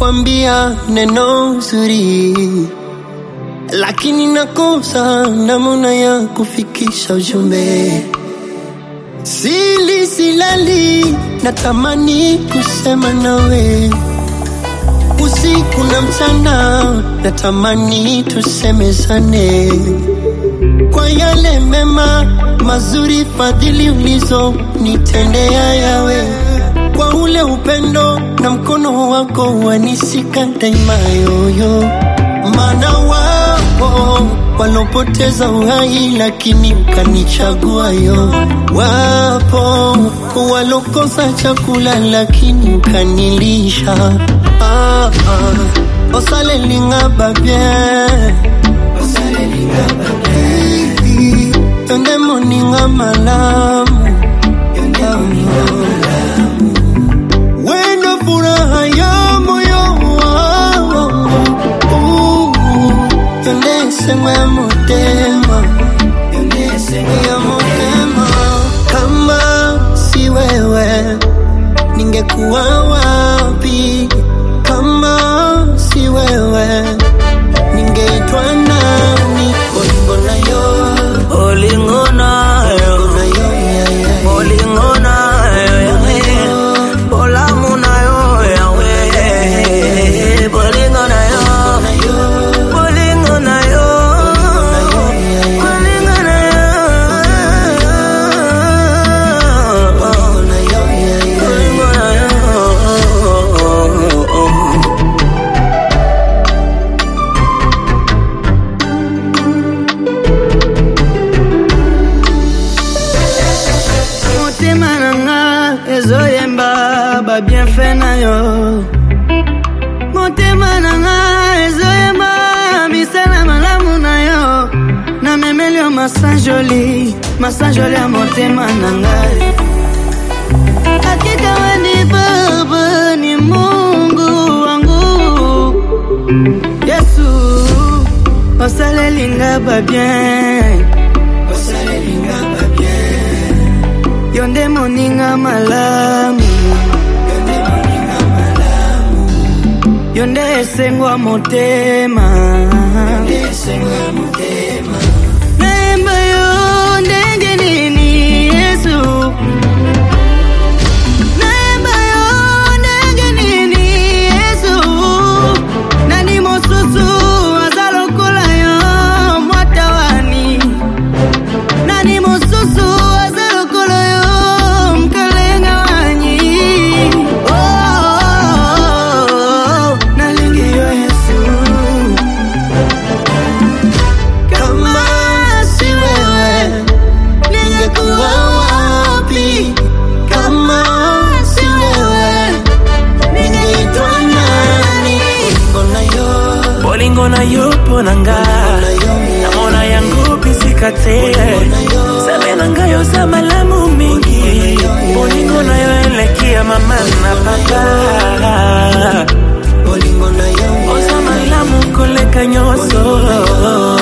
kuambia neno zuri, lakini nakosa namna ya kufikisha ujumbe. Silali, natamani kusema nawe usiku na mchana, natamani tusemezane kwa yale mema mazuri, fadhili ulizo nitendea yawe, kwa ule upendo na mkono wako wanisika daima yoyo. Maana wapo walopoteza uhai lakini ukanichagua yo, wapo walokosa chakula lakini ukanilisha. Osale lingaba bien, osale lingaba bien, yonde moninga malamu, yonde moninga malamu, wendo furaha ya moyo wangu, yonde sengwe motema, yonde sengwe motema. Kama si wewe ningekuwa wapi? Kama si wewe ningeitwa nani? Olingo nayo, olingo nayo, olingo nayo, bolamu nayo yawe, bolingo nayo, bolingo nayo, bolingo nayo, ba bien fait na yo, motema nanga ezoyemba misala malamu na yo, na memelio masanjoli ya motema nanga. Hakika wewe Baba, ni Mungu wangu Yesu, osale lingaba bien, osale lingaba bien, yonde moninga malamu, yonde esengwa motema, yonde esengwa motema. Naemba yo ndenge nini Yesu, naemba yo ndenge nini Yesu, nani mosusu azalokola yo mwatawani, nani mosusu azalokola yo mkalenga wanyi. Bolingo na yo ponanga, namona yangu pisikate, sabe nanga yo zamalamu mingi, bolingo na yo elekia mama na papa, bolingo na yo ozamalamu koleka nyoso.